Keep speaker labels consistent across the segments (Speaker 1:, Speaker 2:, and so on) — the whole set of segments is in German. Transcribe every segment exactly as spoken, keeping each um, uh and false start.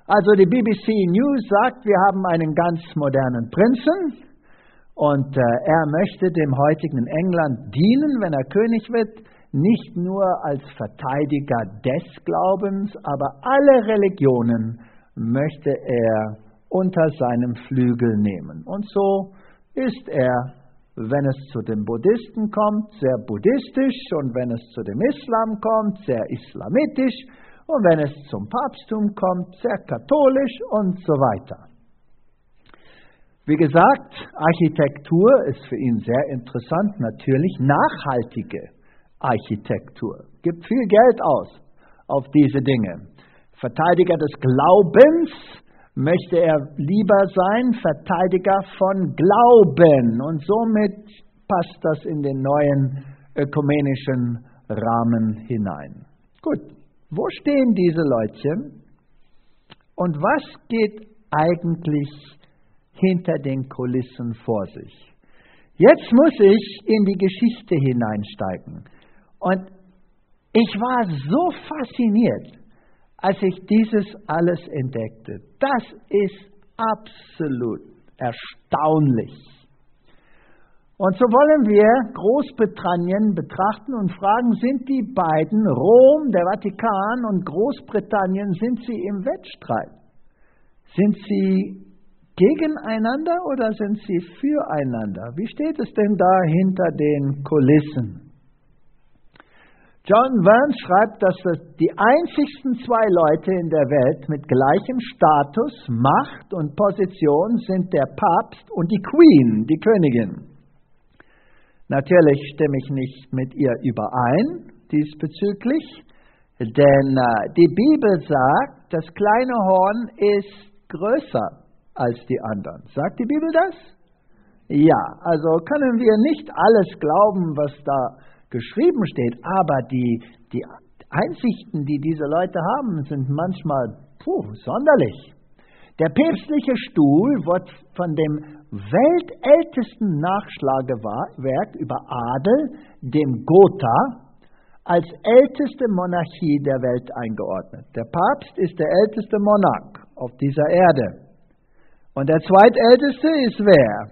Speaker 1: Also die B B C News sagt, wir haben einen ganz modernen Prinzen und äh, er möchte dem heutigen England dienen, wenn er König wird, nicht nur als Verteidiger des Glaubens, aber alle Religionen möchte er unter seinem Flügel nehmen. Und so ist er, wenn es zu den Buddhisten kommt, sehr buddhistisch und wenn es zu dem Islam kommt, sehr islamitisch und wenn es zum Papsttum kommt, sehr katholisch und so weiter. Wie gesagt, Architektur ist für ihn sehr interessant, natürlich nachhaltige Architektur. Gibt viel Geld aus auf diese Dinge. Verteidiger des Glaubens möchte er lieber sein, Verteidiger von Glauben. Und somit passt das in den neuen ökumenischen Rahmen hinein. Gut, wo stehen diese Leute? Und was geht eigentlich hinter den Kulissen vor sich? Jetzt muss ich in die Geschichte hineinsteigen. Und ich war so fasziniert, als ich dieses alles entdeckte. Das ist absolut erstaunlich. Und so wollen wir Großbritannien betrachten und fragen, sind die beiden, Rom, der Vatikan und Großbritannien, sind sie im Wettstreit? Sind sie gegeneinander oder sind sie füreinander? Wie steht es denn da hinter den Kulissen? John Burns schreibt, dass die einzigsten zwei Leute in der Welt mit gleichem Status, Macht und Position sind der Papst und die Queen, die Königin. Natürlich stimme ich nicht mit ihr überein diesbezüglich, denn äh, die Bibel sagt, das kleine Horn ist größer als die anderen. Sagt die Bibel das? Ja, also können wir nicht alles glauben, was da geschrieben steht, aber die, die Einsichten, die diese Leute haben, sind manchmal puh, sonderlich. Der päpstliche Stuhl wird von dem weltältesten Nachschlagewerk über Adel, dem Gotha, als älteste Monarchie der Welt eingeordnet. Der Papst ist der älteste Monarch auf dieser Erde. Und der zweitälteste ist wer?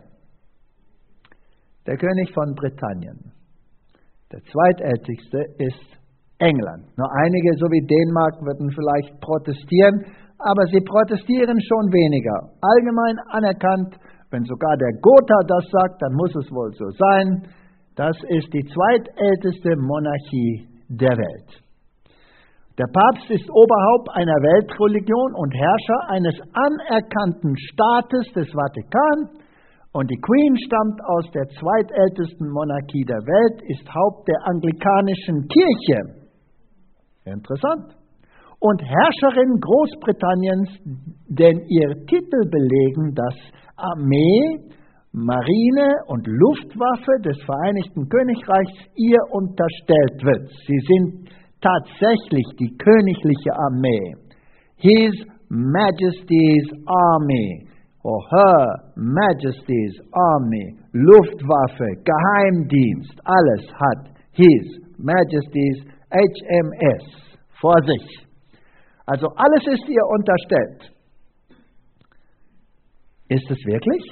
Speaker 1: Der König von Britannien. Der zweitälteste ist England. Nur einige, so wie Dänemark, würden vielleicht protestieren, aber sie protestieren schon weniger. Allgemein anerkannt, wenn sogar der Gotha das sagt, dann muss es wohl so sein. Das ist die zweitälteste Monarchie der Welt. Der Papst ist Oberhaupt einer Weltreligion und Herrscher eines anerkannten Staates des Vatikan. Und die Queen stammt aus der zweitältesten Monarchie der Welt, ist Haupt der anglikanischen Kirche. Interessant. Und Herrscherin Großbritanniens, denn ihr Titel belegen, dass Armee, Marine und Luftwaffe des Vereinigten Königreichs ihr unterstellt wird. Sie sind tatsächlich die königliche Armee. His Majesty's Army. or Her Majesty's Army, Luftwaffe, Geheimdienst, alles hat His Majesty's H M S vor sich. Also alles ist ihr unterstellt. Ist es wirklich?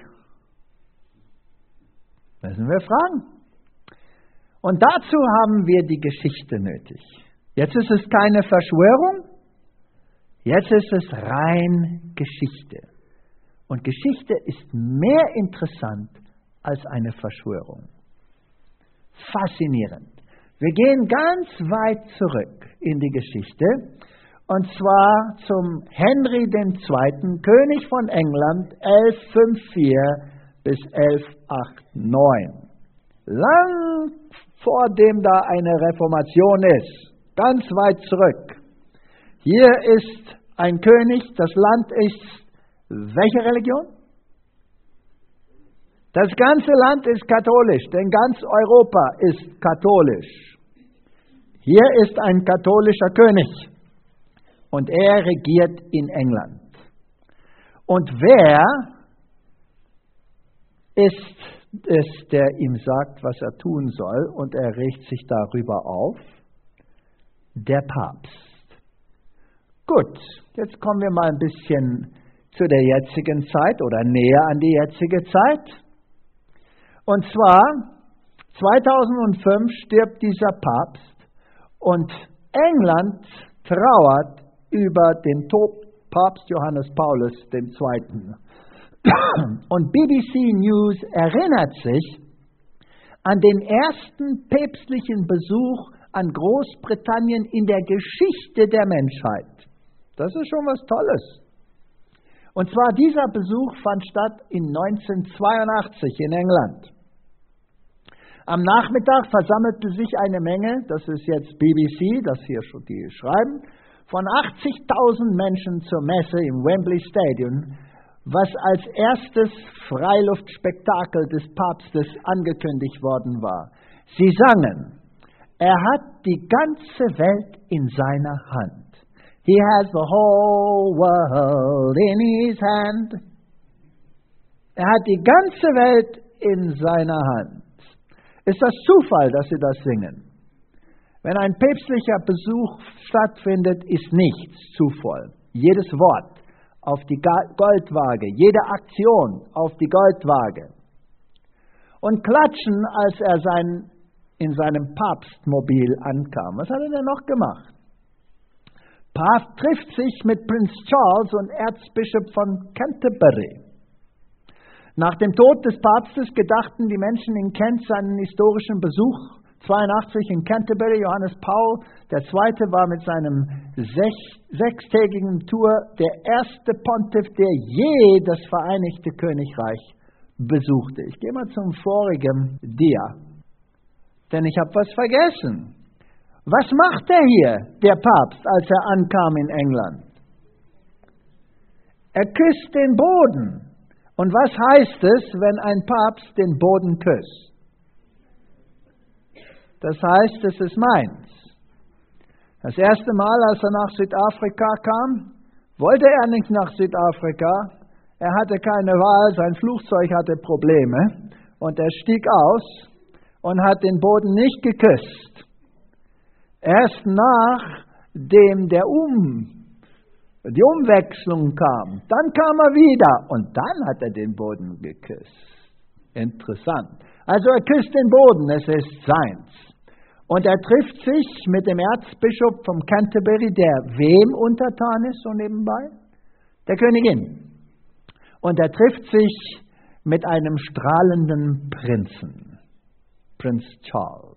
Speaker 1: Müssen wir fragen. Und dazu haben wir die Geschichte nötig. Jetzt ist es keine Verschwörung, jetzt ist es rein Geschichte. Und Geschichte ist mehr interessant als eine Verschwörung. Faszinierend. Wir gehen ganz weit zurück in die Geschichte, und zwar zum Henry der Zweite., König von England, elf fünf vier bis elf acht neun. Lang vor dem da eine Reformation ist, ganz weit zurück. Hier ist ein König, das Land ist welche Religion? Das ganze Land ist katholisch, denn ganz Europa ist katholisch. Hier ist ein katholischer König und er regiert in England. Und wer ist es, der ihm sagt, was er tun soll, und er regt sich darüber auf? Der Papst. Gut, jetzt kommen wir mal ein bisschen zu der jetzigen Zeit oder näher an die jetzige Zeit. Und zwar, zweitausendfünf stirbt dieser Papst und England trauert über den Tod Papst Johannes Paulus der Zweite. Und B B C News erinnert sich an den ersten päpstlichen Besuch an Großbritannien in der Geschichte der Menschheit. Das ist schon was Tolles. Und zwar dieser Besuch fand statt in neunzehnhundertzweiundachtzig in England. Am Nachmittag versammelte sich eine Menge, das ist jetzt B B C, das hier schon die schreiben, von achtzigtausend Menschen zur Messe im Wembley Stadium, was als erstes Freiluftspektakel des Papstes angekündigt worden war. Sie sangen, er hat die ganze Welt in seiner Hand. He has the whole world in his hand. Er hat die ganze Welt in seiner Hand. Ist das Zufall, dass sie das singen? Wenn ein päpstlicher Besuch stattfindet, ist nichts Zufall. Jedes Wort auf die Goldwaage, jede Aktion auf die Goldwaage. Und klatschen, als er sein, in seinem Papstmobil ankam. Was hat er denn noch gemacht? Papst trifft sich mit Prinz Charles und Erzbischof von Canterbury. Nach dem Tod des Papstes gedachten die Menschen in Kent seinen historischen Besuch zweiundachtzig in Canterbury. Johannes Paul der Zweite war mit seinem sech, sechstägigen Tour der erste Pontiff, der je das Vereinigte Königreich besuchte. Ich gehe mal zum vorigen Dia, denn ich habe was vergessen. Was macht er hier, der Papst, als er ankam in England? Er küsst den Boden. Und was heißt es, wenn ein Papst den Boden küsst? Das heißt, es ist meins. Das erste Mal, als er nach Südafrika kam, wollte er nicht nach Südafrika. Er hatte keine Wahl, sein Flugzeug hatte Probleme. Und er stieg aus und hat den Boden nicht geküsst. Erst nachdem der um, die Umwechslung kam, dann kam er wieder und dann hat er den Boden geküsst. Interessant. Also er küsst den Boden, es ist seins. Und er trifft sich mit dem Erzbischof von Canterbury, der wem untertan ist, so nebenbei? Der Königin. Und er trifft sich mit einem strahlenden Prinzen, Prinz Charles.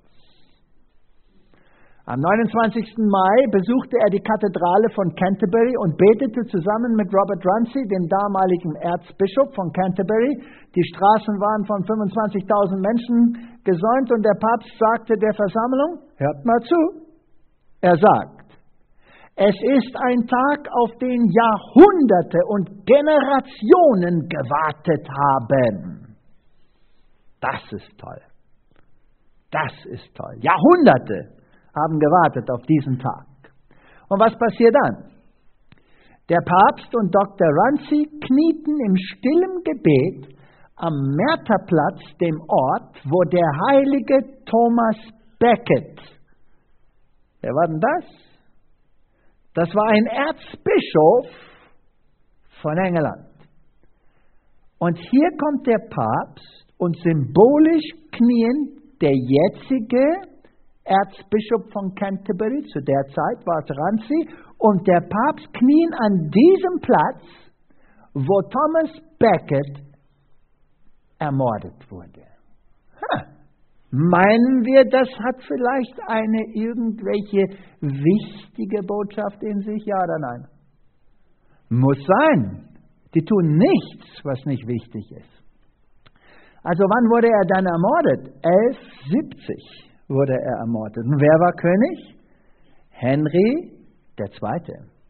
Speaker 1: Am neunundzwanzigsten Mai besuchte er die Kathedrale von Canterbury und betete zusammen mit Robert Runcie, dem damaligen Erzbischof von Canterbury. Die Straßen waren von fünfundzwanzigtausend Menschen gesäumt und der Papst sagte der Versammlung, hört mal zu, er sagt, es ist ein Tag, auf den Jahrhunderte und Generationen gewartet haben. Das ist toll. Das ist toll. Jahrhunderte haben gewartet auf diesen Tag. Und was passiert dann? Der Papst und Doktor Runcie knieten im stillen Gebet am Märterplatz, dem Ort, wo der heilige Thomas Becket, wer war denn das? Das war ein Erzbischof von England. Und hier kommt der Papst und symbolisch knien der jetzige Erzbischof von Canterbury, zu der Zeit war es Runcie, und der Papst knien an diesem Platz, wo Thomas Becket ermordet wurde. Ha. Meinen wir, das hat vielleicht eine irgendwelche wichtige Botschaft in sich, ja oder nein? Muss sein. Die tun nichts, was nicht wichtig ist. Also wann wurde er dann ermordet? elf siebzig. Wurde er ermordet. Und wer war König? Henry der Zweite.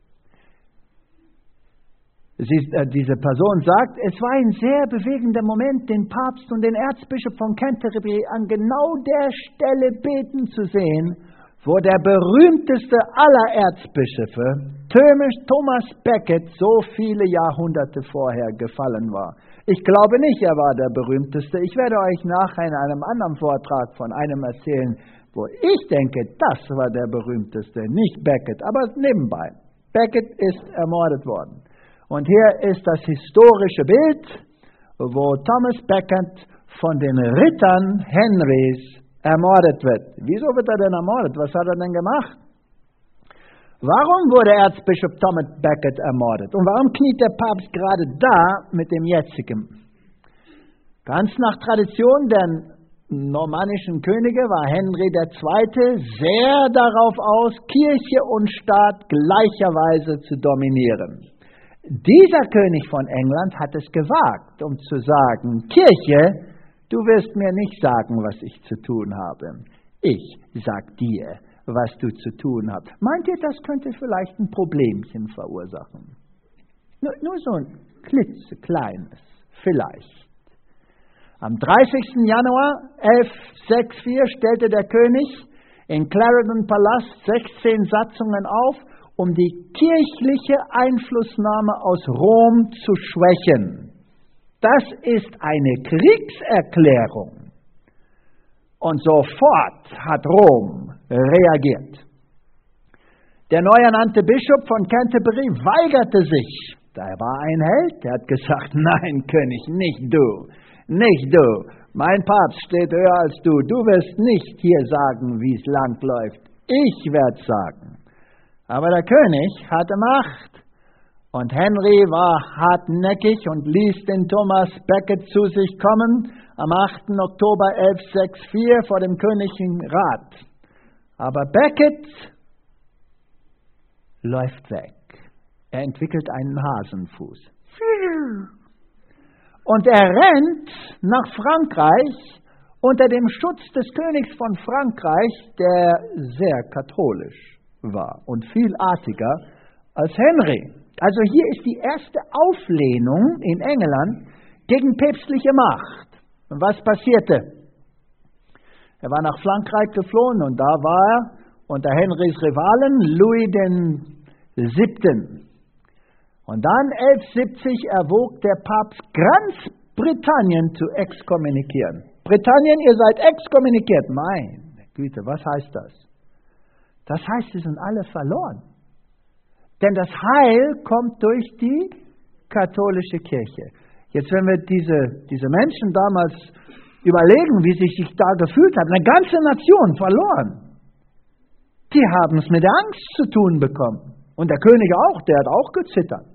Speaker 1: Sie, äh, diese Person sagt, es war ein sehr bewegender Moment, den Papst und den Erzbischof von Canterbury an genau der Stelle beten zu sehen, wo der berühmteste aller Erzbischöfe, Thomas Becket, so viele Jahrhunderte vorher gefallen war. Ich glaube nicht, er war der berühmteste. Ich werde euch nachher in einem anderen Vortrag von einem erzählen, wo ich denke, das war der berühmteste, nicht Becket, aber nebenbei. Becket ist ermordet worden. Und hier ist das historische Bild, wo Thomas Becket von den Rittern Henrys ermordet wird. Wieso wird er denn ermordet? Was hat er denn gemacht? Warum wurde Erzbischof Thomas Becket ermordet? Und warum kniet der Papst gerade da mit dem jetzigen? Ganz nach Tradition der normannischen Könige war Henry der Zweite sehr darauf aus, Kirche und Staat gleicherweise zu dominieren. Dieser König von England hat es gewagt, um zu sagen, Kirche, du wirst mir nicht sagen, was ich zu tun habe. Ich sag dir, was du zu tun hast. Meint ihr, das könnte vielleicht ein Problemchen verursachen? Nur, nur so ein klitzekleines, vielleicht. Am dreißigsten Januar elfhundertvierundsechzig stellte der König in Clarendon Palast sechzehn Satzungen auf, um die kirchliche Einflussnahme aus Rom zu schwächen. Das ist eine Kriegserklärung. Und sofort hat Rom reagiert. Der neu ernannte Bischof von Canterbury weigerte sich. Er war ein Held, der hat gesagt, nein, König, nicht du, nicht du. Mein Papst steht höher als du. Du wirst nicht hier sagen, wie es lang läuft. Ich werde sagen. Aber der König hatte Macht. Und Henry war hartnäckig und ließ den Thomas Becket zu sich kommen am achten Oktober elfhundertvierundsechzig vor dem königlichen Rat. Aber Becket läuft weg. Er entwickelt einen Hasenfuß. Und er rennt nach Frankreich unter dem Schutz des Königs von Frankreich, der sehr katholisch war und viel artiger als Henry. Also hier ist die erste Auflehnung in England gegen päpstliche Macht. Und was passierte? Er war nach Frankreich geflohen und da war er unter Henrys Rivalen Louis der Siebte. Und dann elfhundertsiebzig erwog der Papst, ganz Britannien zu exkommunizieren. Britannien, ihr seid exkommuniziert. Meine Güte, was heißt das? Das heißt, sie sind alle verloren. Denn das Heil kommt durch die katholische Kirche. Jetzt, wenn wir diese, diese Menschen damals überlegen, wie sie sich da gefühlt haben, eine ganze Nation verloren. Die haben es mit der Angst zu tun bekommen. Und der König auch, der hat auch gezittert.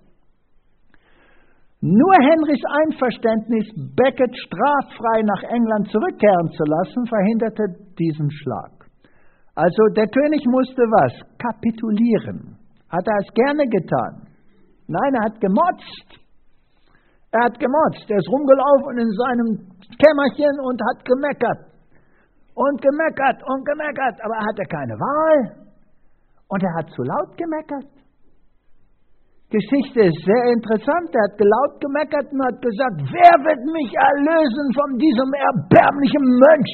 Speaker 1: Nur Henrys Einverständnis, Becket straffrei nach England zurückkehren zu lassen, verhinderte diesen Schlag. Also der König musste was? Kapitulieren. Hat er es gerne getan? Nein, er hat gemotzt. Er hat gemotzt. Er ist rumgelaufen in seinem Kämmerchen und hat gemeckert. Und gemeckert und gemeckert. Aber er hatte keine Wahl. Und er hat zu laut gemeckert. Geschichte ist sehr interessant. Er hat laut gemeckert und hat gesagt, wer wird mich erlösen von diesem erbärmlichen Mönch?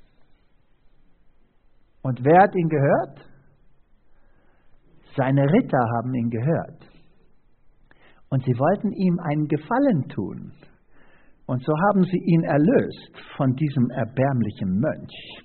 Speaker 1: Und wer hat ihn gehört? Seine Ritter haben ihn gehört. Und sie wollten ihm einen Gefallen tun. Und so haben sie ihn erlöst von diesem erbärmlichen Mönch.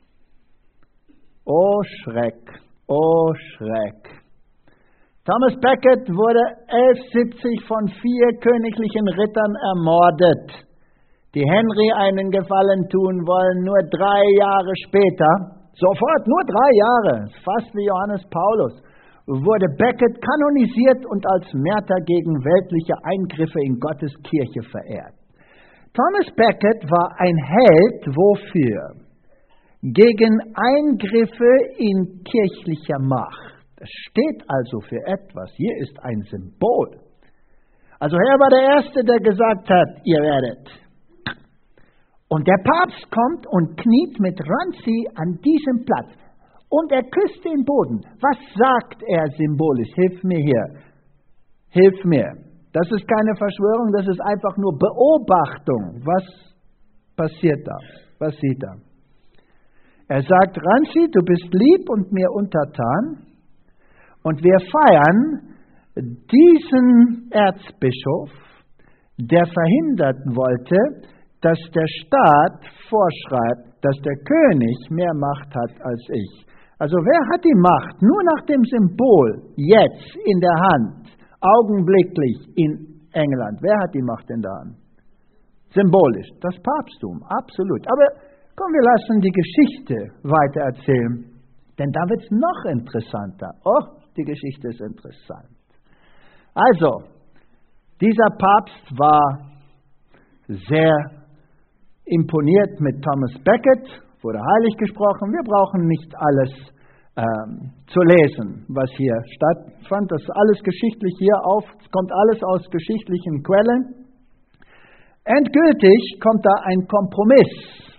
Speaker 1: Oh Schreck, oh Schreck. Thomas Becket wurde elfhundertsiebzig von vier königlichen Rittern ermordet, die Henry einen Gefallen tun wollen, nur drei Jahre später, sofort, nur drei Jahre, fast wie Johannes Paulus, wurde Becket kanonisiert und als Märtyr gegen weltliche Eingriffe in Gottes Kirche verehrt. Thomas Becket war ein Held, wofür? Gegen Eingriffe in kirchlicher Macht. Das steht also für etwas. Hier ist ein Symbol. Also er war der Erste, der gesagt hat, ihr werdet. Und der Papst kommt und kniet mit Ranzi an diesem Platz. Und er küsst den Boden. Was sagt er symbolisch? Hilf mir hier. Hilf mir. Das ist keine Verschwörung, das ist einfach nur Beobachtung. Was passiert da? Was sieht er? Er sagt, Ranzi, du bist lieb und mir untertan. Und wir feiern diesen Erzbischof, der verhindern wollte, dass der Staat vorschreibt, dass der König mehr Macht hat als ich. Also wer hat die Macht? Nur nach dem Symbol, jetzt in der Hand, augenblicklich in England. Wer hat die Macht in der Hand? Symbolisch, das Papsttum, absolut. Aber komm, wir lassen die Geschichte weiter erzählen, denn da wird es noch interessanter. Oh, die Geschichte ist interessant. Also, dieser Papst war sehr imponiert mit Thomas Becket, wurde heilig gesprochen. Wir brauchen nicht alles ähm, zu lesen, was hier stattfand. Das ist alles geschichtlich hier auf, es kommt alles aus geschichtlichen Quellen. Endgültig kommt da ein Kompromiss.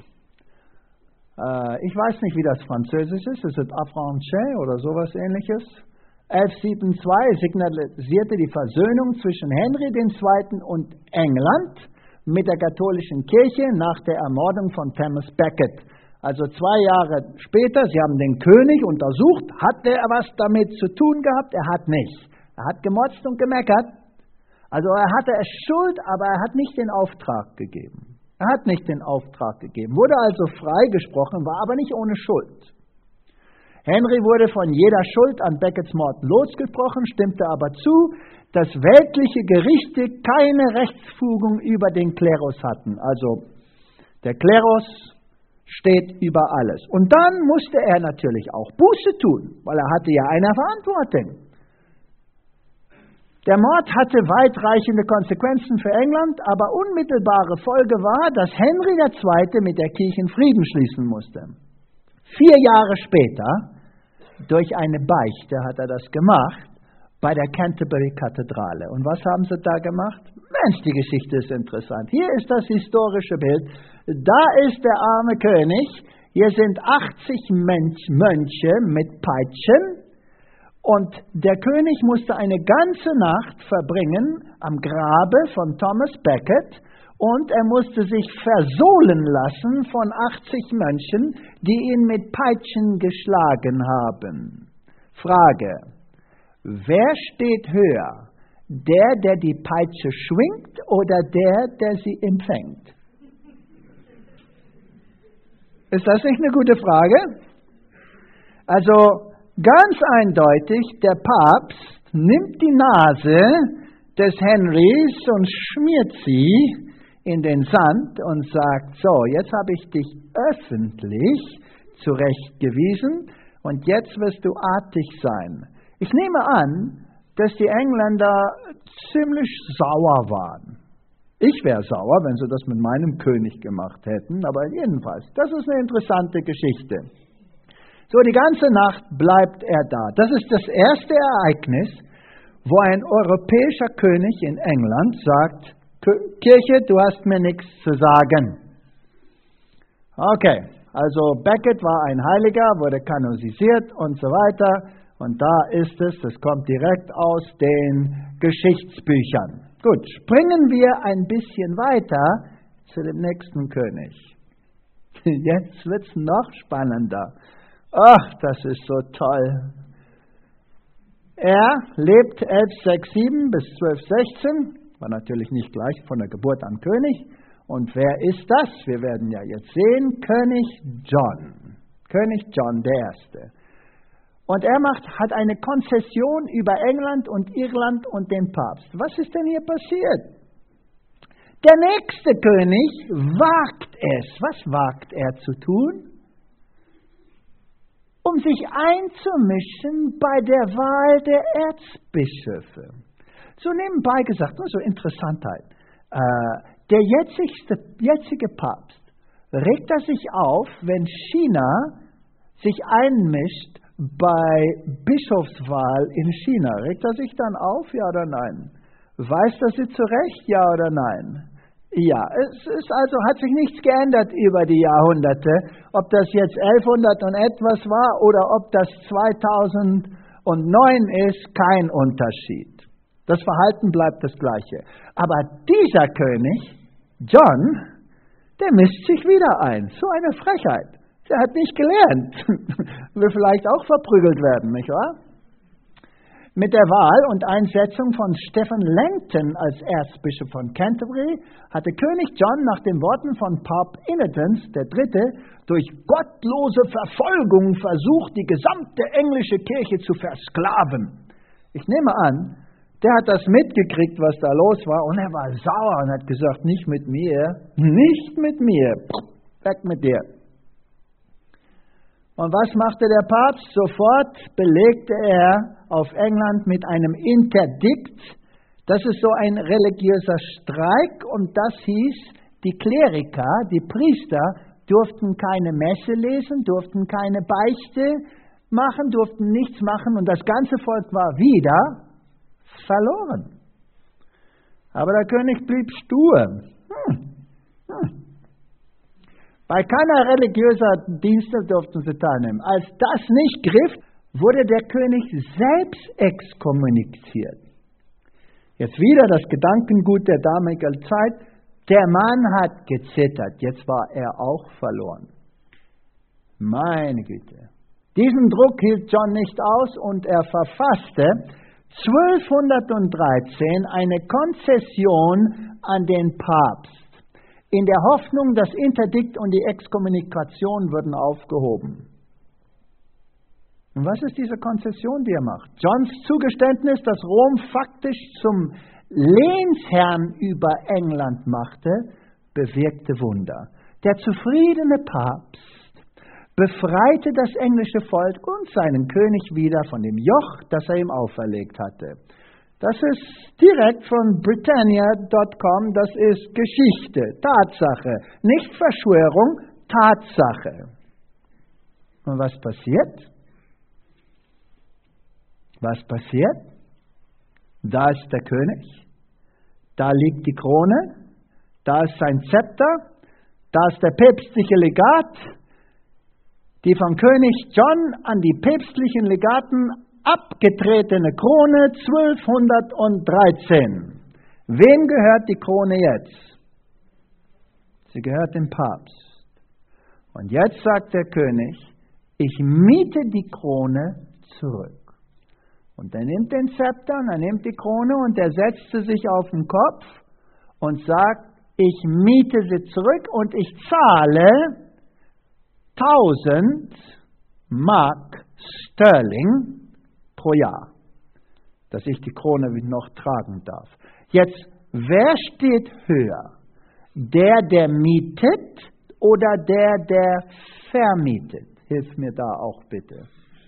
Speaker 1: Äh, ich weiß nicht, wie das Französisch ist. Ist es affranchi oder sowas ähnliches? elf sieben zwei signalisierte die Versöhnung zwischen Henry der Zweite und England mit der katholischen Kirche nach der Ermordung von Thomas Becket. Also zwei Jahre später, sie haben den König untersucht, hat er was damit zu tun gehabt? Er hat nicht. Er hat gemotzt und gemeckert. Also er hatte Schuld, aber er hat nicht den Auftrag gegeben. Er hat nicht den Auftrag gegeben, wurde also freigesprochen, war aber nicht ohne Schuld. Henry wurde von jeder Schuld an Beckets Mord losgesprochen, stimmte aber zu, dass weltliche Gerichte keine Rechtsfugung über den Klerus hatten. Also der Klerus steht über alles. Und dann musste er natürlich auch Buße tun, weil er hatte ja eine Verantwortung. Der Mord hatte weitreichende Konsequenzen für England, aber unmittelbare Folge war, dass Henry der Zweite mit der Kirche Frieden schließen musste. Vier Jahre später, durch eine Beichte hat er das gemacht, bei der Canterbury-Kathedrale. Und was haben sie da gemacht? Mensch, die Geschichte ist interessant. Hier ist das historische Bild. Da ist der arme König. Hier sind achtzig Mönche mit Peitschen. Und der König musste eine ganze Nacht verbringen am Grabe von Thomas Becket. Und er musste sich versohlen lassen von achtzig Mönchen, die ihn mit Peitschen geschlagen haben. Frage: Wer steht höher? Der, der die Peitsche schwingt oder der, der sie empfängt? Ist das nicht eine gute Frage? Also ganz eindeutig, der Papst nimmt die Nase des Henrys und schmiert sie in den Sand und sagt, so, jetzt habe ich dich öffentlich zurechtgewiesen und jetzt wirst du artig sein. Ich nehme an, dass die Engländer ziemlich sauer waren. Ich wäre sauer, wenn sie das mit meinem König gemacht hätten, aber jedenfalls, das ist eine interessante Geschichte. So, die ganze Nacht bleibt er da. Das ist das erste Ereignis, wo ein europäischer König in England sagt, Kirche, du hast mir nichts zu sagen. Okay, also Becket war ein Heiliger, wurde kanonisiert und so weiter. Und da ist es, das kommt direkt aus den Geschichtsbüchern. Gut, springen wir ein bisschen weiter zu dem nächsten König. Jetzt wird es noch spannender. Ach, das ist so toll. Er lebt elf sechs sieben bis zwölf sechzehn, war natürlich nicht gleich von der Geburt an König. Und wer ist das? Wir werden ja jetzt sehen, König John. König John der Erste. Und er macht, hat eine Konzession über England und Irland und den Papst. Was ist denn hier passiert? Der nächste König wagt es. Was wagt er zu tun? Um sich einzumischen bei der Wahl der Erzbischöfe. So nebenbei gesagt, nur so Interessantheit. Äh, der jetzigste, jetzige Papst, regt er sich auf, wenn China sich einmischt bei Bischofswahl in China? Regt er sich dann auf, ja oder nein? Weiß das sie zurecht, ja oder nein? Ja, es ist also, hat sich nichts geändert über die Jahrhunderte. Ob das jetzt elfhundert und etwas war oder ob das zweitausendneun ist, kein Unterschied. Das Verhalten bleibt das gleiche. Aber dieser König, John, der mischt sich wieder ein. So eine Frechheit. Der hat nicht gelernt. Will vielleicht auch verprügelt werden, nicht wahr? Mit der Wahl und Einsetzung von Stephen Langton als Erzbischof von Canterbury hatte König John nach den Worten von Papst Innocent der Dritte durch gottlose Verfolgung versucht, die gesamte englische Kirche zu versklaven. Ich nehme an, der hat das mitgekriegt, was da los war, und er war sauer und hat gesagt, nicht mit mir, nicht mit mir, weg mit dir. Und was machte der Papst? Sofort belegte er auf England mit einem Interdikt. Das ist so ein religiöser Streik, und das hieß, die Kleriker, die Priester, durften keine Messe lesen, durften keine Beichte machen, durften nichts machen, und das ganze Volk war wieder verloren. Aber der König blieb stur. Hm. Hm. Bei keiner religiöser Dienste durften sie teilnehmen. Als das nicht griff, wurde der König selbst exkommuniziert. Jetzt wieder das Gedankengut der damaligen Zeit. Der Mann hat gezittert. Jetzt war er auch verloren. Meine Güte. Diesen Druck hielt John nicht aus, und er verfasste zwölfhundertdreizehn eine Konzession an den Papst, in der Hoffnung, das Interdikt und die Exkommunikation würden aufgehoben. Und was ist diese Konzession, die er macht? Johns Zugeständnis, dass Rom faktisch zum Lehnsherrn über England machte, bewirkte Wunder. Der zufriedene Papst befreite das englische Volk und seinen König wieder von dem Joch, das er ihm auferlegt hatte. Das ist direkt von Britannia Punkt com, das ist Geschichte, Tatsache, nicht Verschwörung, Tatsache. Und was passiert? Was passiert? Da ist der König, da liegt die Krone, da ist sein Zepter, da ist der päpstliche Legat, die von König John an die päpstlichen Legaten abgetretene Krone zwölfhundertdreizehn. Wem gehört die Krone jetzt? Sie gehört dem Papst. Und jetzt sagt der König, ich miete die Krone zurück. Und er nimmt den Zepter und er nimmt die Krone und er setzt sie sich auf den Kopf und sagt, ich miete sie zurück und ich zahle tausend Mark Sterling pro Jahr, dass ich die Krone noch tragen darf. Jetzt, wer steht höher? Der, der mietet, oder der, der vermietet? Hilf mir da auch bitte.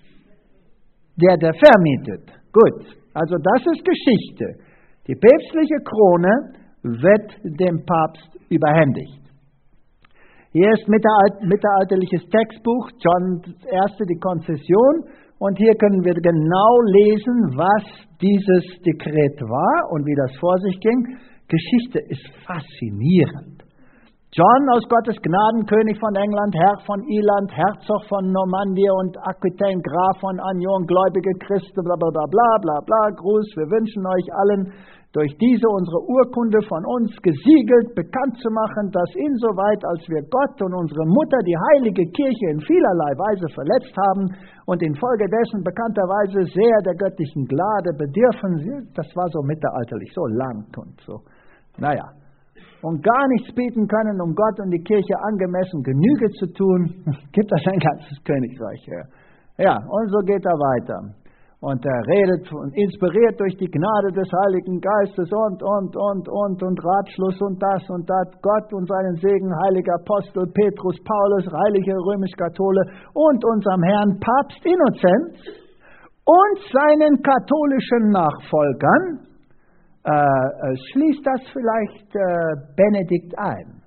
Speaker 1: Der, der vermietet. Gut, also das ist Geschichte. Die päpstliche Krone wird dem Papst überhändigt. Hier ist mittelalterliches Textbuch, John erste, die Konzession. Und hier können wir genau lesen, was dieses Dekret war und wie das vor sich ging. Geschichte ist faszinierend. John aus Gottes Gnaden, König von England, Herr von Irland, Herzog von Normandy und Aquitaine, Graf von Agnon, gläubige Christen, bla bla bla bla bla bla, Gruß, wir wünschen euch allen, durch diese unsere Urkunde von uns gesiegelt, bekannt zu machen, dass insoweit, als wir Gott und unsere Mutter, die heilige Kirche, in vielerlei Weise verletzt haben und infolgedessen bekannterweise sehr der göttlichen Gnade bedürfen, das war so mittelalterlich, so lang und so, naja, und gar nichts bieten können, um Gott und die Kirche angemessen Genüge zu tun, gibt das ein ganzes Königreich her. Ja, und so geht er weiter. Und er redet und inspiriert durch die Gnade des Heiligen Geistes und, und, und, und, und Ratschluss und das und das. Gott und seinen Segen, heiliger Apostel Petrus, Paulus, heilige römisch-Kathole und unserem Herrn Papst Innocent und seinen katholischen Nachfolgern. Äh, äh, schließt das vielleicht äh, Benedikt ein?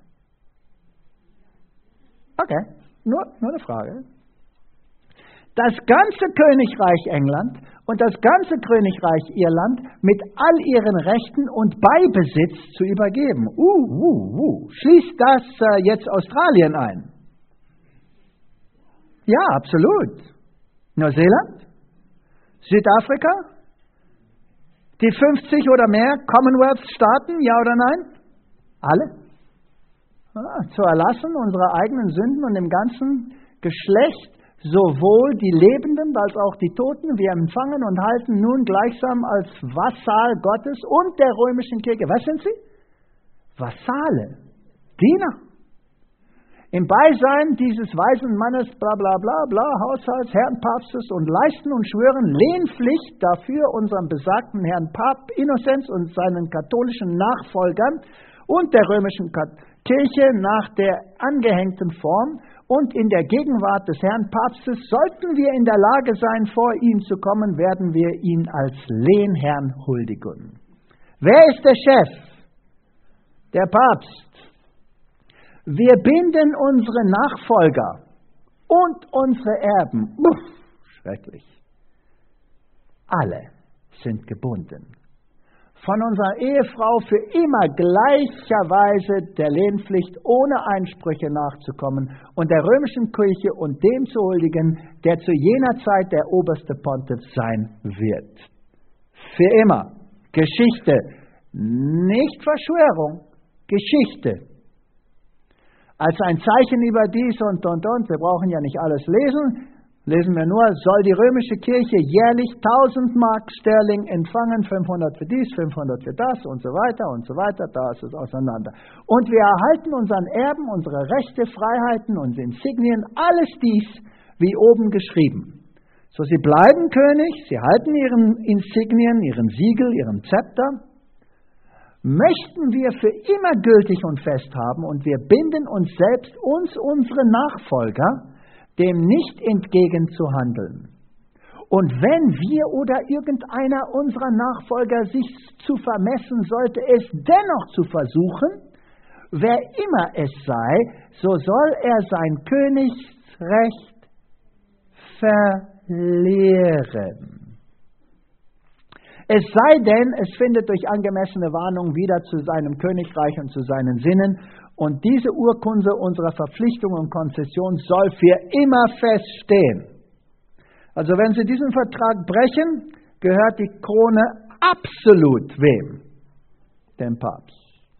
Speaker 1: Okay, nur, nur eine Frage. Das ganze Königreich England und das ganze Königreich Irland mit all ihren Rechten und Beibesitz zu übergeben. Uh, uh, uh. Schließt das äh, jetzt Australien ein? Ja, absolut. Neuseeland? Südafrika? Die fünfzig oder mehr Commonwealth-Staaten, ja oder nein? Alle? Ah, zu erlassen unserer eigenen Sünden und dem ganzen Geschlecht sowohl die Lebenden als auch die Toten, wir empfangen und halten nun gleichsam als Vassal Gottes und der römischen Kirche. Was sind sie? Vassale, Diener. Im Beisein dieses weisen Mannes, bla bla bla bla, Haushalts, Herrn Papstes und leisten und schwören Lehnpflicht dafür unserem besagten Herrn Papst Innozenz und seinen katholischen Nachfolgern und der römischen Kirche nach der angehängten Form und in der Gegenwart des Herrn Papstes, sollten wir in der Lage sein, vor ihn zu kommen, werden wir ihn als Lehnherrn huldigen. Wer ist der Chef? Der Papst. Wir binden unsere Nachfolger und unsere Erben. Uff, schrecklich. Alle sind gebunden. Von unserer Ehefrau für immer gleicherweise der Lehnpflicht ohne Einsprüche nachzukommen und der römischen Kirche und dem zu huldigen, der zu jener Zeit der oberste Pontiff sein wird. Für immer. Geschichte. Nicht Verschwörung. Geschichte. Als ein Zeichen über dies und und und, wir brauchen ja nicht alles lesen, lesen wir nur, soll die römische Kirche jährlich tausend Mark Sterling empfangen, fünfhundert für dies, fünfhundert für das und so weiter und so weiter, da ist es auseinander. Und wir erhalten unseren Erben, unsere Rechte, Freiheiten und Insignien, alles dies, wie oben geschrieben. So, sie bleiben König, sie halten ihren Insignien, ihren Siegel, ihren Zepter, möchten wir für immer gültig und fest haben und wir binden uns selbst, uns, unsere Nachfolger, dem nicht entgegen zu handeln. Und wenn wir oder irgendeiner unserer Nachfolger sich zu vermessen sollte, es dennoch zu versuchen, wer immer es sei, so soll er sein Königsrecht verlieren. Es sei denn, es findet durch angemessene Warnung wieder zu seinem Königreich und zu seinen Sinnen, und diese Urkunde unserer Verpflichtung und Konzession soll für immer feststehen. Also wenn Sie diesen Vertrag brechen, gehört die Krone absolut wem? Dem Papst.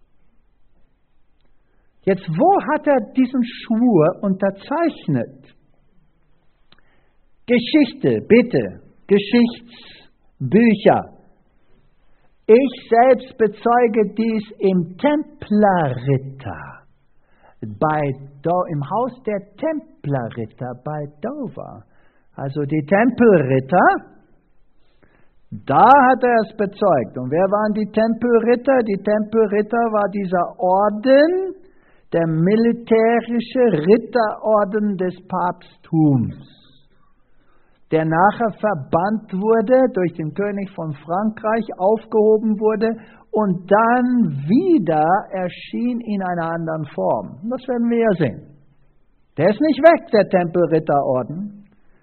Speaker 1: Jetzt, wo hat er diesen Schwur unterzeichnet? Geschichte, bitte, Geschichtsbücher. Ich selbst bezeuge dies im Templerritter, bei Do, im Haus der Templerritter bei Dover. Also die Tempelritter, da hat er es bezeugt. Und wer waren die Tempelritter? Die Tempelritter war dieser Orden, der militärische Ritterorden des Papsttums, der nachher verbannt wurde, durch den König von Frankreich aufgehoben wurde und dann wieder erschien in einer anderen Form. Das werden wir ja sehen. Der ist nicht weg, der Tempelritterorden.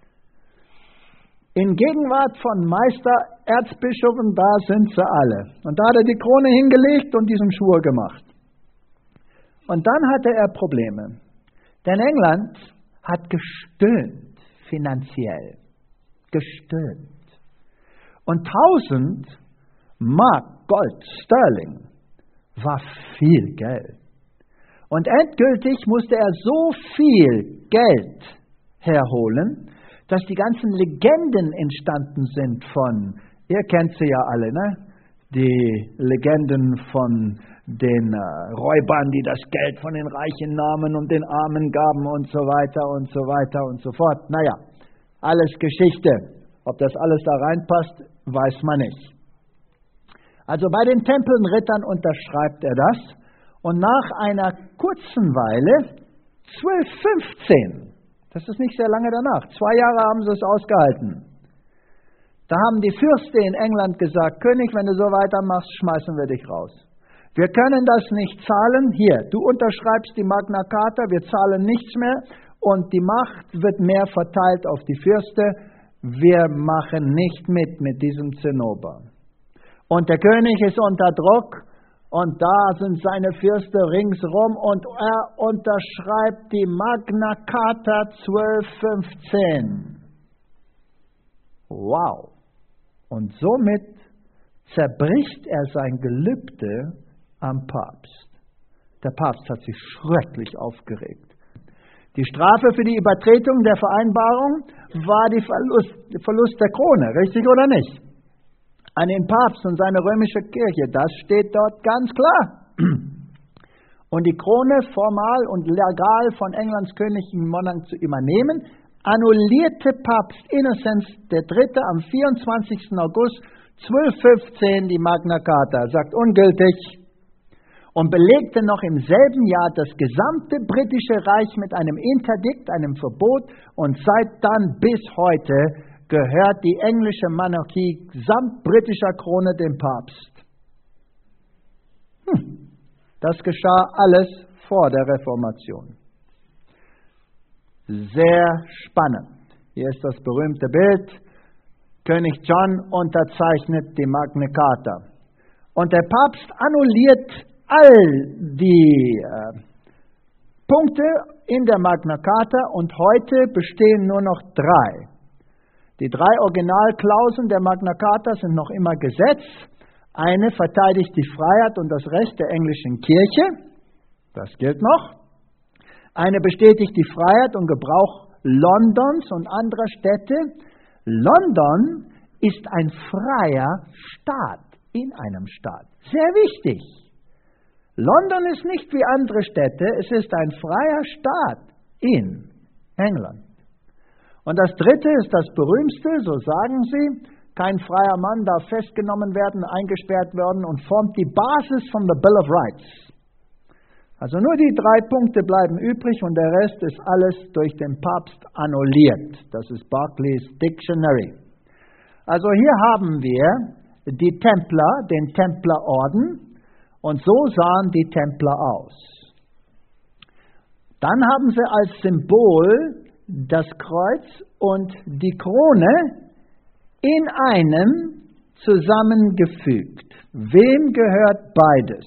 Speaker 1: In Gegenwart von Meister, Erzbischöfen, da sind sie alle. Und da hat er die Krone hingelegt und diesen Schwur gemacht. Und dann hatte er Probleme. Denn England hat gestöhnt finanziell. Gestöhnt. Und tausend Mark Gold Sterling war viel Geld. Und endgültig musste er so viel Geld herholen, dass die ganzen Legenden entstanden sind von, ihr kennt sie ja alle, ne? Die Legenden von den äh, Räubern, die das Geld von den Reichen nahmen und den Armen gaben und so weiter und so weiter und so fort. Naja, alles Geschichte. Ob das alles da reinpasst, weiß man nicht. Also bei den Tempelrittern unterschreibt er das. Und nach einer kurzen Weile, zwölf fünfzehn, das ist nicht sehr lange danach, zwei Jahre haben sie es ausgehalten. Da haben die Fürste in England gesagt, König, wenn du so weitermachst, schmeißen wir dich raus. Wir können das nicht zahlen. Hier, du unterschreibst die Magna Carta, wir zahlen nichts mehr und die Macht wird mehr verteilt auf die Fürste. Wir machen nicht mit mit diesem Zinnober. Und der König ist unter Druck und da sind seine Fürste ringsrum und er unterschreibt die Magna Carta zwölf fünfzehn. Wow! Und somit zerbricht er sein Gelübde am Papst. Der Papst hat sich schrecklich aufgeregt. Die Strafe für die Übertretung der Vereinbarung war die Verlust, der Verlust der Krone, richtig oder nicht? An den Papst und seine römische Kirche, das steht dort ganz klar. Und die Krone formal und legal von Englands königlichen Monarch zu übernehmen, annullierte Papst Innozenz der Dritte am vierundzwanzigsten August zwölfhundertfünfzehn die Magna Carta, sagt ungültig, und belegte noch im selben Jahr das gesamte britische Reich mit einem Interdikt, einem Verbot, und seit dann bis heute gehört die englische Monarchie samt britischer Krone dem Papst. Hm. Das geschah alles vor der Reformation. Sehr spannend. Hier ist das berühmte Bild. König John unterzeichnet die Magna Carta. Und der Papst annulliert all die äh, Punkte in der Magna Carta und heute bestehen nur noch drei. Die drei Originalklauseln der Magna Carta sind noch immer Gesetz. Eine verteidigt die Freiheit und das Recht der englischen Kirche. Das gilt noch. Eine bestätigt die Freiheit und Gebrauch Londons und anderer Städte. London ist ein freier Staat in einem Staat. Sehr wichtig. London ist nicht wie andere Städte, es ist ein freier Staat in England. Und das dritte ist das berühmtste, so sagen sie, kein freier Mann darf festgenommen werden, eingesperrt werden und formt die Basis von the Bill of Rights. Also nur die drei Punkte bleiben übrig und der Rest ist alles durch den Papst annulliert. Das ist Barclays Dictionary. Also hier haben wir die Templer, den Templerorden, und so sahen die Templer aus. Dann haben sie als Symbol das Kreuz und die Krone in einem zusammengefügt. Wem gehört beides?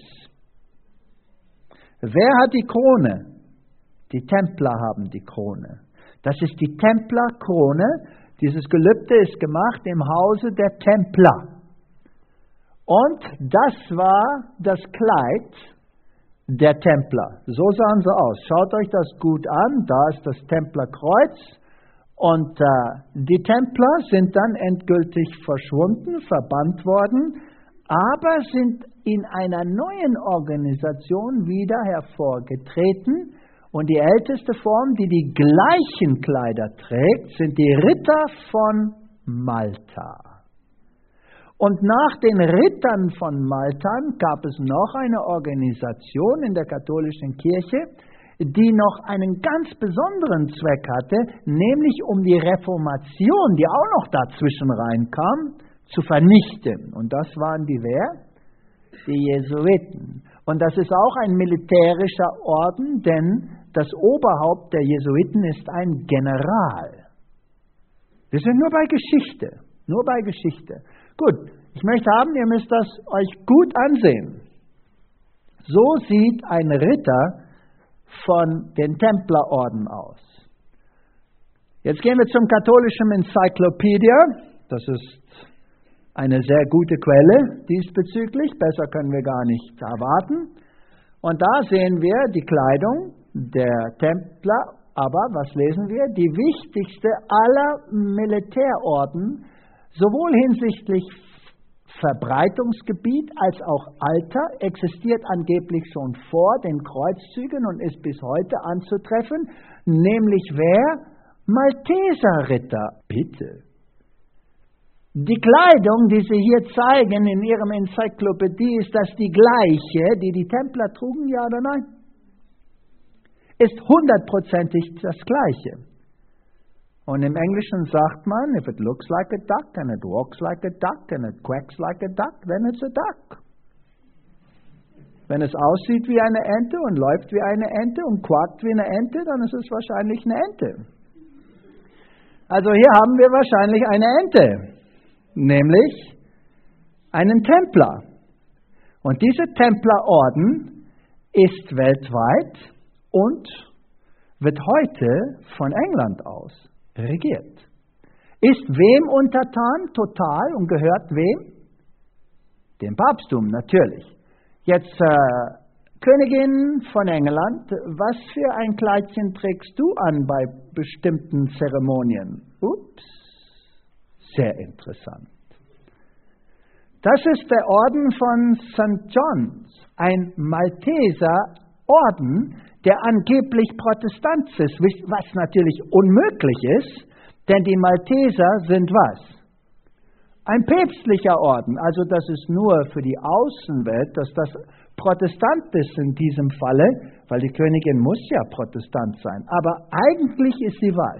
Speaker 1: Wer hat die Krone? Die Templer haben die Krone. Das ist die Templerkrone. Dieses Gelübde ist gemacht im Hause der Templer. Und das war das Kleid der Templer. So sahen sie aus. Schaut euch das gut an. Da ist das Templerkreuz. Und äh, die Templer sind dann endgültig verschwunden, verbannt worden, aber sind in einer neuen Organisation wieder hervorgetreten. Und die älteste Form, die die gleichen Kleider trägt, sind die Ritter von Malta. Und nach den Rittern von Malta gab es noch eine Organisation in der katholischen Kirche, die noch einen ganz besonderen Zweck hatte, nämlich um die Reformation, die auch noch dazwischen reinkam, zu vernichten. Und das waren die wer? Die Jesuiten. Und das ist auch ein militärischer Orden, denn das Oberhaupt der Jesuiten ist ein General. Wir sind nur bei Geschichte, nur bei Geschichte. Gut, ich möchte haben, ihr müsst das euch gut ansehen. So sieht ein Ritter von den Templerorden aus. Jetzt gehen wir zum katholischen Enzyklopädie. Das ist eine sehr gute Quelle diesbezüglich. Besser können wir gar nicht erwarten. Und da sehen wir die Kleidung der Templer. Aber was lesen wir? Die wichtigste aller Militärorden, sowohl hinsichtlich Verbreitungsgebiet als auch Alter, existiert angeblich schon vor den Kreuzzügen und ist bis heute anzutreffen, nämlich wer? Malteserritter. Bitte. Die Kleidung, die Sie hier zeigen in Ihrem Enzyklopädie, ist das die gleiche, die die Templer trugen, ja oder nein? Ist hundertprozentig das Gleiche. Und im Englischen sagt man, if it looks like a duck and it walks like a duck and it quacks like a duck, then it's a duck. Wenn es aussieht wie eine Ente und läuft wie eine Ente und quakt wie eine Ente, dann ist es wahrscheinlich eine Ente. Also hier haben wir wahrscheinlich eine Ente, nämlich einen Templer. Und diese Templerorden ist weltweit und wird heute von England aus regiert. Ist wem untertan? Total. Und gehört wem? Dem Papsttum, natürlich. Jetzt äh, Königin von England, was für ein Kleidchen trägst du an bei bestimmten Zeremonien? Ups, sehr interessant. Das ist der Orden von Sankt John's, ein Malteser Orden, der angeblich Protestant ist, was natürlich unmöglich ist, denn die Malteser sind was? Ein päpstlicher Orden, also das ist nur für die Außenwelt, dass das Protestant ist in diesem Falle, weil die Königin muss ja Protestant sein. Aber eigentlich ist sie was?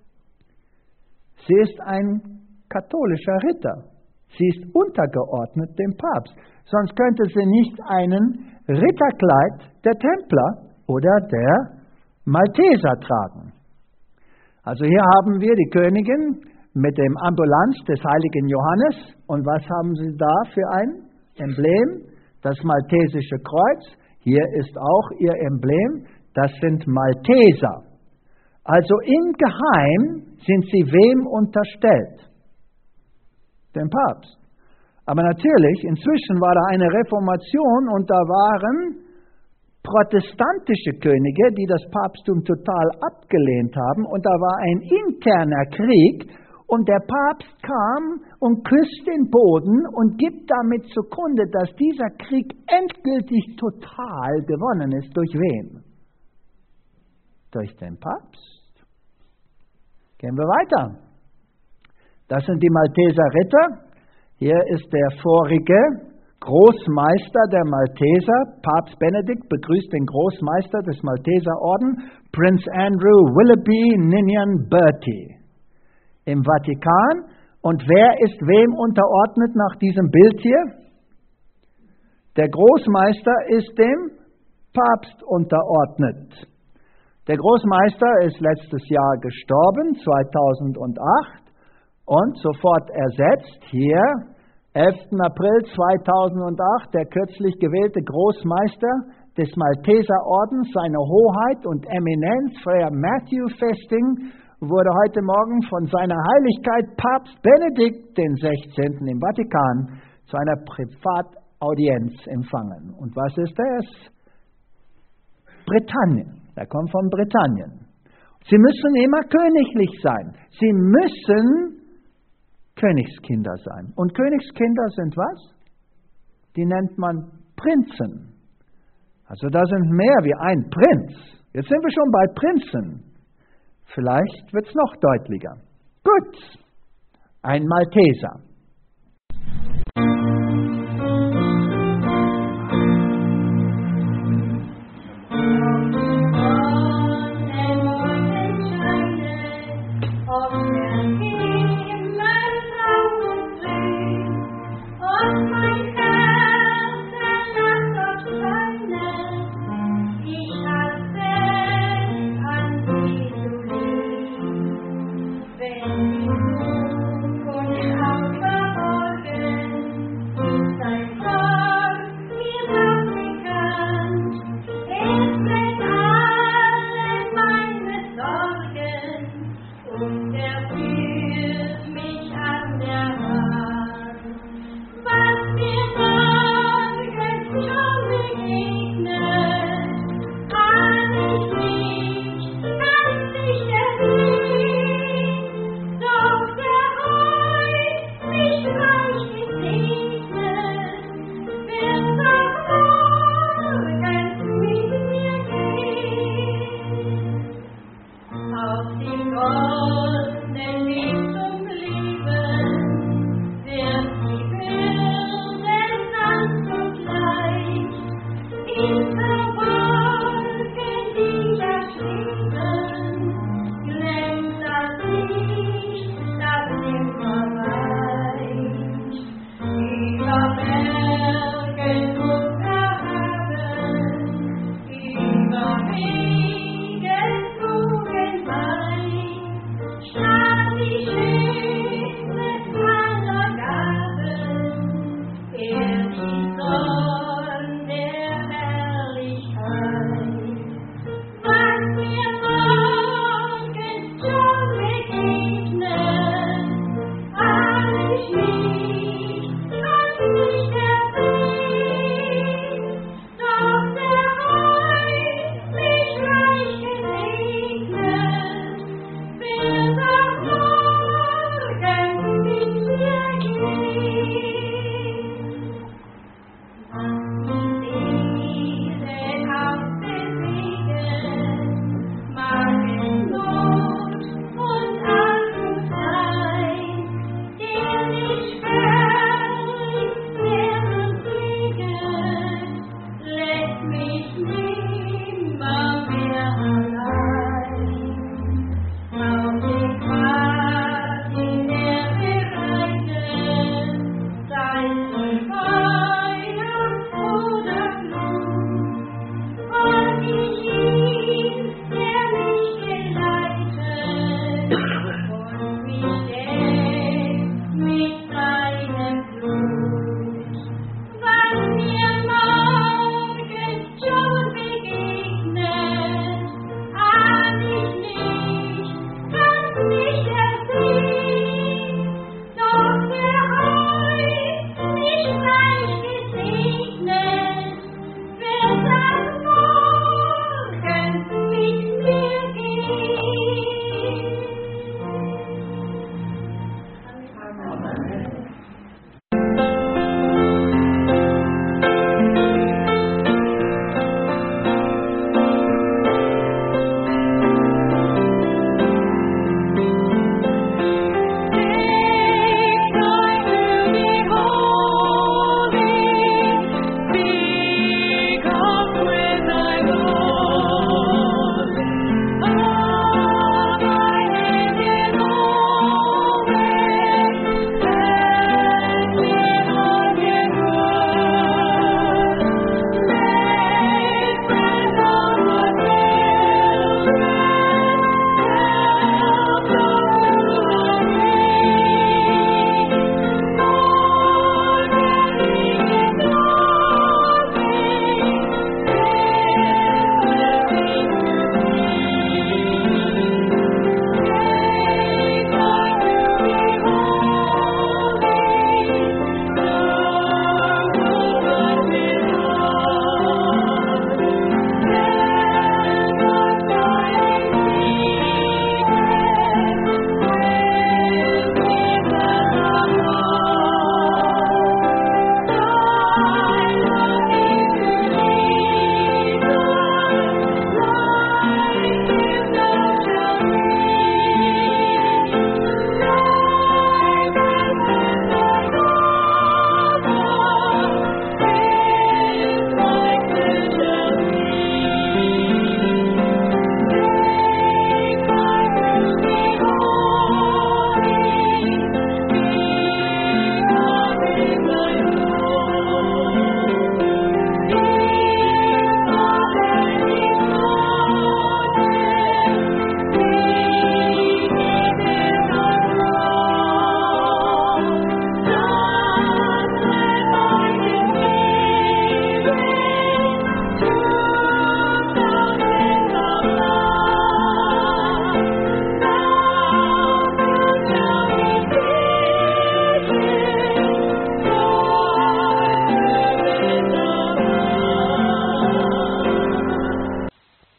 Speaker 1: Sie ist ein katholischer Ritter. Sie ist untergeordnet dem Papst. Sonst könnte sie nicht einen Ritterkleid der Templer oder der Malteser tragen. Also hier haben wir die Königin mit dem Ambulanz des heiligen Johannes. Und was haben sie da für ein Emblem? Das maltesische Kreuz. Hier ist auch ihr Emblem. Das sind Malteser. Also im Geheim sind sie wem unterstellt? Dem Papst. Aber natürlich, inzwischen war da eine Reformation und da waren protestantische Könige, die das Papsttum total abgelehnt haben und da war ein interner Krieg und der Papst kam und küsst den Boden und gibt damit zugrunde, dass dieser Krieg endgültig total gewonnen ist. Durch wen? Durch den Papst. Gehen wir weiter. Das sind die Malteser Ritter. Hier ist der vorige Großmeister der Malteser. Papst Benedikt begrüßt den Großmeister des Malteserorden, Prince Andrew Willoughby Ninian Bertie, im Vatikan. Und wer ist wem unterordnet nach diesem Bild hier? Der Großmeister ist dem Papst unterordnet. Der Großmeister ist letztes Jahr gestorben, zweitausendacht. Und sofort ersetzt hier, elften April zweitausendacht, der kürzlich gewählte Großmeister des Malteserordens, seine Hoheit und Eminenz, Freier Matthew Festing, wurde heute Morgen von seiner Heiligkeit Papst Benedikt den sechzehnten im Vatikan zu einer Privataudienz empfangen. Und was ist das? Britannien. Er kommt von Britannien. Sie müssen immer königlich sein. Sie müssen Königskinder sein. Und Königskinder sind was? Die nennt man Prinzen. Also da sind mehr wie ein Prinz. Jetzt sind wir schon bei Prinzen. Vielleicht wird es noch deutlicher. Gut, ein Malteser.
Speaker 2: In der Wolke dieser Schnee